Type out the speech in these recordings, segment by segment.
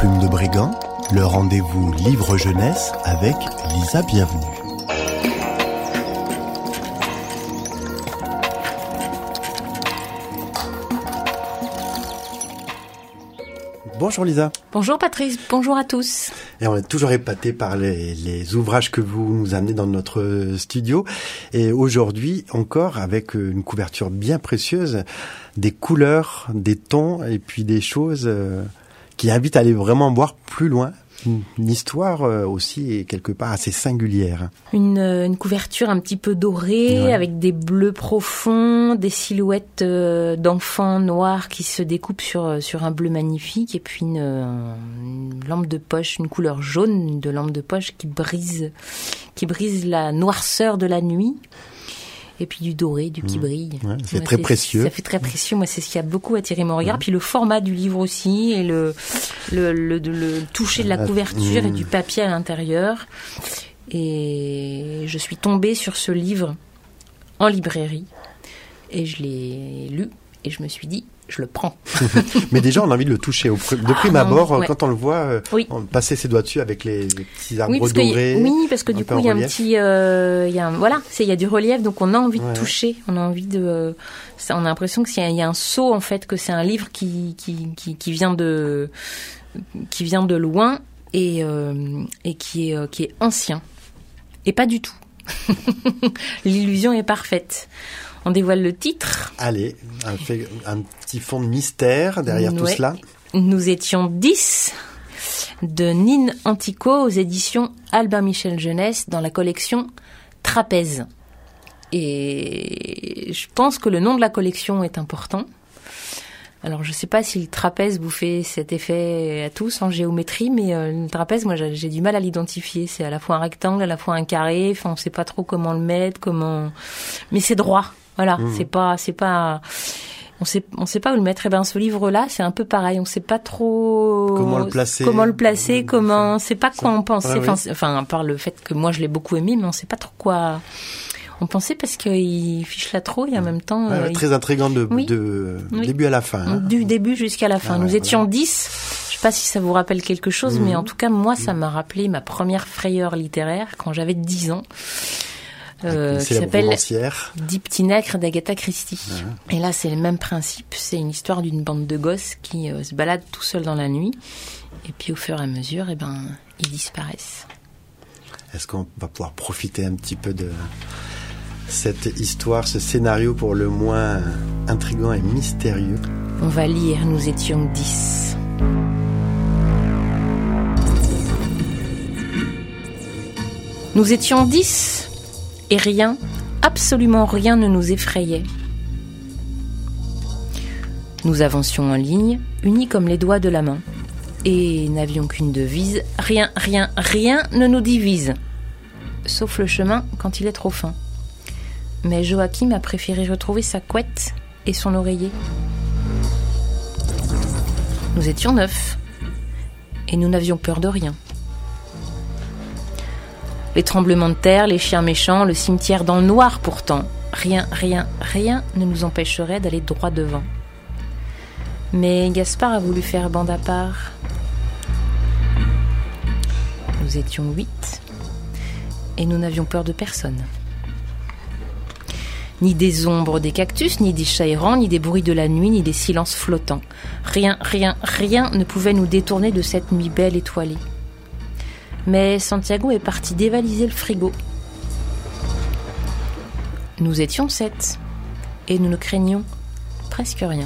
Plume de Brigand, le rendez-vous livre jeunesse avec Lisa Bienvenue. Bonjour Lisa. Bonjour Patrice, bonjour à tous. Et on est toujours épaté par les ouvrages que vous nous amenez dans notre studio. Et aujourd'hui encore avec une couverture bien précieuse, des couleurs, des tons et puis des choses qui invitent à aller vraiment voir plus loin. Une histoire aussi et quelque part assez singulière. Une couverture un petit peu dorée, avec des bleus profonds, des silhouettes d'enfants noirs qui se découpent sur un bleu magnifique, et puis une lampe de poche, une couleur jaune de lampe de poche qui brise la noirceur de la nuit. Et puis du doré, qui brille. Ouais, c'est très précieux. Ça fait très précieux. Moi, c'est ce qui a beaucoup attiré mon regard. Puis le format du livre aussi, et le toucher de la couverture et du papier à l'intérieur. Et je suis tombée sur ce livre en librairie. Et je l'ai lu. Et je me suis dit, je le prends. Mais déjà, on a envie de le toucher. De prime abord, quand on le voit, on passer ses doigts dessus avec les petits arbres dorés. Parce que du coup, il y a un petit... il y a du relief, donc on a envie de toucher. On a envie de... on a l'impression qu'il y a un saut, en fait, que c'est un livre qui vient de loin et qui est ancien. Et pas du tout. L'illusion est parfaite. On dévoile le titre. Allez, un petit fond de mystère derrière tout cela. Nous étions 10 de Nine Antico aux éditions Albin Michel Jeunesse dans la collection Trapèze. Et je pense que le nom de la collection est important. Alors, je ne sais pas si le trapèze vous fait cet effet à tous en géométrie, mais le trapèze, moi, j'ai du mal à l'identifier. C'est à la fois un rectangle, à la fois un carré. Enfin, on ne sait pas trop comment le mettre, mais c'est droit. Voilà, c'est pas, on sait pas où le mettre. Et ben, ce livre-là, c'est un peu pareil. On sait pas trop comment le placer, on sait pas quoi en penser. Enfin, à part le fait que moi je l'ai beaucoup aimé, mais on sait pas trop quoi en penser parce qu'il fiche la trop et en même temps. Très intriguant de début à la fin. Hein. Du début jusqu'à la fin. Nous étions 10. Je sais pas si ça vous rappelle quelque chose, mais en tout cas, moi, ça m'a rappelé ma première frayeur littéraire quand j'avais 10 ans. Qui s'appelle Dix petits nègres d'Agatha Christie. Et là, c'est le même principe. C'est une histoire d'une bande de gosses qui se baladent tout seuls dans la nuit. Et puis, au fur et à mesure, ils disparaissent. Est-ce qu'on va pouvoir profiter un petit peu de cette histoire, ce scénario pour le moins intriguant et mystérieux? On va lire Nous étions 10. Nous étions 10. Et rien, absolument rien ne nous effrayait. Nous avancions en ligne, unis comme les doigts de la main, et n'avions qu'une devise, rien ne nous divise, sauf le chemin quand il est trop fin. Mais Joachim a préféré retrouver sa couette et son oreiller. Nous étions 9, et nous n'avions peur de rien. Les tremblements de terre, les chiens méchants, le cimetière dans le noir pourtant. Rien ne nous empêcherait d'aller droit devant. Mais Gaspard a voulu faire bande à part. Nous étions 8 et nous n'avions peur de personne. Ni des ombres des cactus, ni des chats errants, ni des bruits de la nuit, ni des silences flottants. Rien ne pouvait nous détourner de cette nuit belle étoilée. Mais Santiago est parti dévaliser le frigo. Nous étions 7 et nous ne craignions presque rien.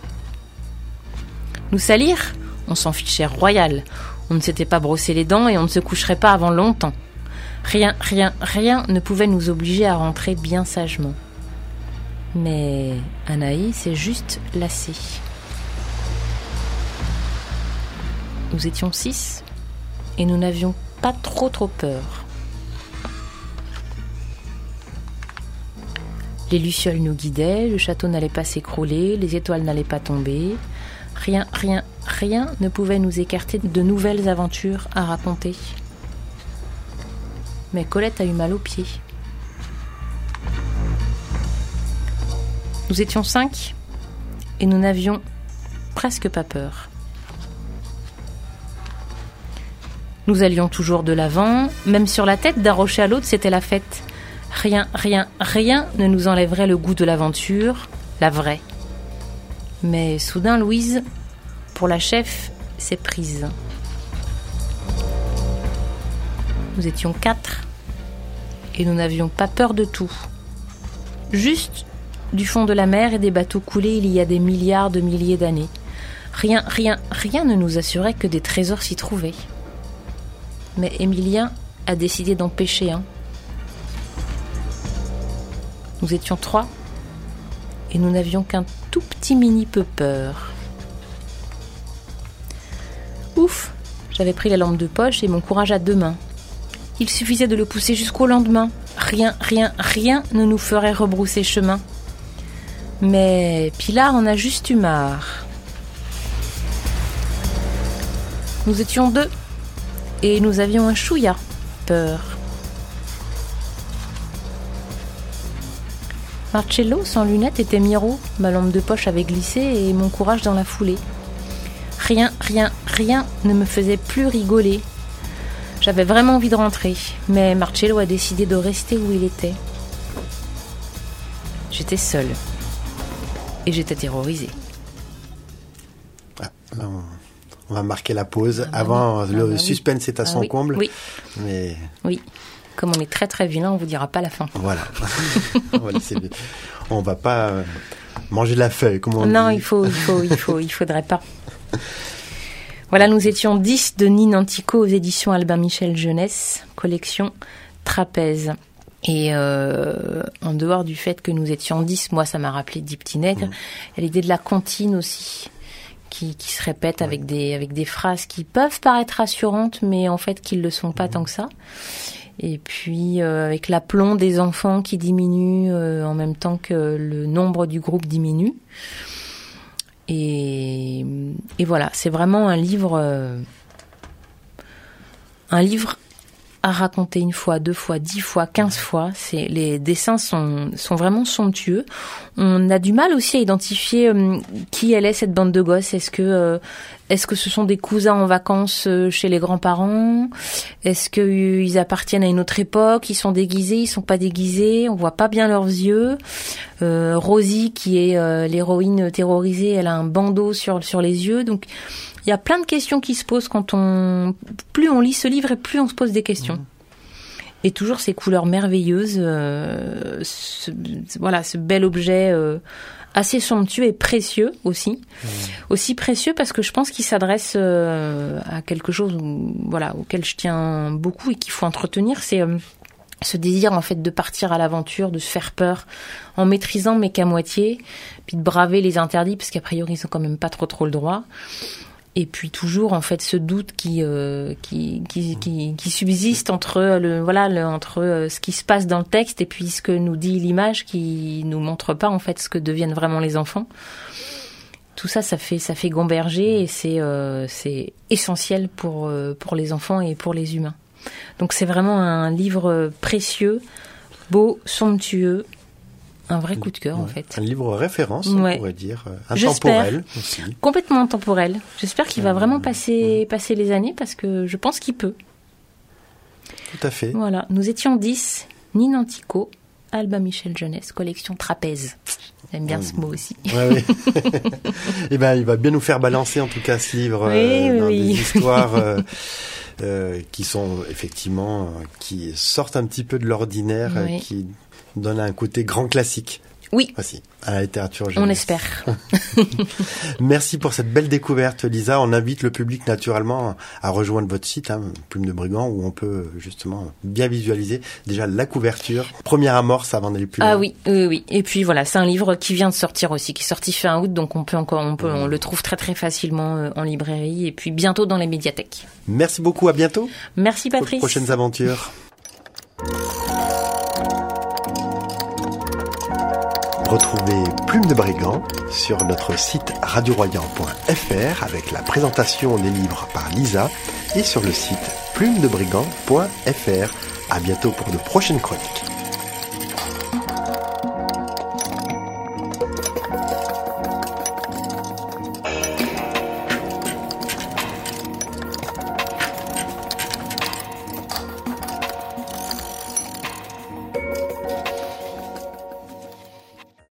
Nous salir? On s'en fichait royal. On ne s'était pas brossé les dents et on ne se coucherait pas avant longtemps. Rien ne pouvait nous obliger à rentrer bien sagement. Mais Anaïs est juste lassée. Nous étions 6 et nous n'avions pas trop peur. Les lucioles nous guidaient, le château n'allait pas s'écrouler, les étoiles n'allaient pas tomber. Rien ne pouvait nous écarter de nouvelles aventures à raconter. Mais Colette a eu mal aux pieds. Nous étions 5 et nous n'avions presque pas peur. Nous allions toujours de l'avant, même sur la tête d'un rocher à l'autre, c'était la fête. Rien ne nous enlèverait le goût de l'aventure, la vraie. Mais soudain, Louise, pour la chef, c'est prise. Nous étions 4 et nous n'avions pas peur de tout. Juste du fond de la mer et des bateaux coulés il y a des milliards de milliers d'années. Rien ne nous assurait que des trésors s'y trouvaient. Mais Émilien a décidé d'en pêcher un. Nous étions 3 et nous n'avions qu'un tout petit mini peu peur. Ouf, j'avais pris la lampe de poche et mon courage à 2 mains. Il suffisait de le pousser jusqu'au lendemain. Rien ne nous ferait rebrousser chemin. Mais Pilar en a juste eu marre. Nous étions 2 et nous avions un chouïa peur. Marcello, sans lunettes, était Miro. Ma lampe de poche avait glissé et mon courage dans la foulée. Rien ne me faisait plus rigoler. J'avais vraiment envie de rentrer, mais Marcello a décidé de rester où il était. J'étais seule. Et j'étais terrorisée. Ah, là, on va marquer la pause. Avant, le suspense est à son comble. Oui. Mais... oui. Comme on est très très vilain, on vous dira pas la fin. Voilà. On va pas manger la feuille, comme on dit. Non, il faudrait pas. Voilà, nous étions 10 de Nine Antico aux éditions Albin Michel Jeunesse, collection Trapèze. Et en dehors du fait que nous étions 10, moi ça m'a rappelé 10 petits nègres, il y a l'idée de la comptine aussi, qui se répète avec des phrases qui peuvent paraître rassurantes, mais en fait qui ne le sont pas tant que ça. Et puis avec l'aplomb des enfants qui diminue en même temps que le nombre du groupe diminue. Et voilà, c'est vraiment un livre à raconter 1 fois, 2 fois, 10 fois, 15 fois. Les dessins sont vraiment somptueux. On a du mal aussi à identifier qui elle est, cette bande de gosses. Est-ce que ce sont des cousins en vacances chez les grands-parents? Est-ce qu'ils appartiennent à une autre époque? Ils sont déguisés, ils sont pas déguisés? On voit pas bien leurs yeux. Rosie, qui est l'héroïne terrorisée, elle a un bandeau sur les yeux. Donc il y a plein de questions qui se posent plus on lit ce livre et plus on se pose des questions. Et toujours ces couleurs merveilleuses, ce bel objet assez somptueux et précieux aussi. Aussi précieux parce que je pense qu'il s'adresse à quelque chose auquel je tiens beaucoup et qu'il faut entretenir, c'est ce désir en fait de partir à l'aventure, de se faire peur en maîtrisant mais qu'à moitié, puis de braver les interdits parce qu'a priori ils ont quand même pas trop le droit. Et puis toujours en fait ce doute qui subsiste entre entre ce qui se passe dans le texte et puis ce que nous dit l'image, qui nous montre pas en fait ce que deviennent vraiment les enfants. Tout ça fait gamberger et c'est essentiel pour les enfants et pour les humains. Donc c'est vraiment un livre précieux, beau, somptueux. Un vrai coup de cœur, en fait. Un livre référence, on pourrait dire. Intemporel aussi. Complètement intemporel. J'espère qu'il va vraiment passer les années, parce que je pense qu'il peut. Tout à fait. Voilà. Nous étions 10. Nine Antico, Albin Michel Jeunesse, collection Trapèze. J'aime bien ce mot aussi. Oui. Eh ben, il va bien nous faire balancer, en tout cas, ce livre, dans des histoires qui sont, effectivement, qui sortent un petit peu de l'ordinaire, qui donne un côté grand classique. Oui. Aussi, à la littérature jeunesse. On espère. Merci pour cette belle découverte, Lisa. On invite le public naturellement à rejoindre votre site, Plume de Brigand, où on peut justement bien visualiser déjà la couverture. Première amorce avant d'aller plus loin. Ah oui. Et puis voilà, c'est un livre qui vient de sortir aussi, qui est sorti fin août, donc on le trouve très très facilement en librairie et puis bientôt dans les médiathèques. Merci beaucoup, à bientôt. Merci Patrice. Pour de prochaines aventures. Retrouvez Plume de Brigand sur notre site radioroyan.fr avec la présentation des livres par Lisa et sur le site plumedebrigand.fr. À bientôt pour de prochaines chroniques.